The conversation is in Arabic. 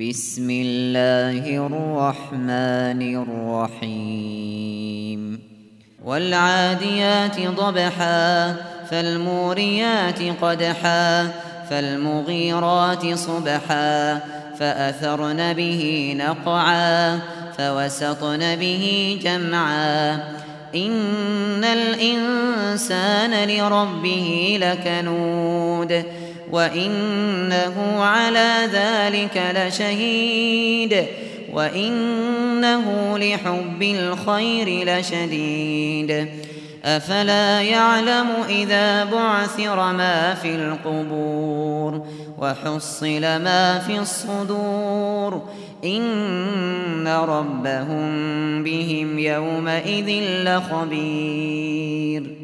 بسم الله الرحمن الرحيم والعاديات ضبحا فالموريات قدحا فالمغيرات صبحا فأثرن به نقعا فوسطن به جمعا إن الإنسان لربه لكنود وإنه على ذلك لشهيد وإنه لحب الخير لشديد أفلا يعلم إذا بعثر ما في القبور وحصل ما في الصدور إن ربهم بهم يومئذ لخبير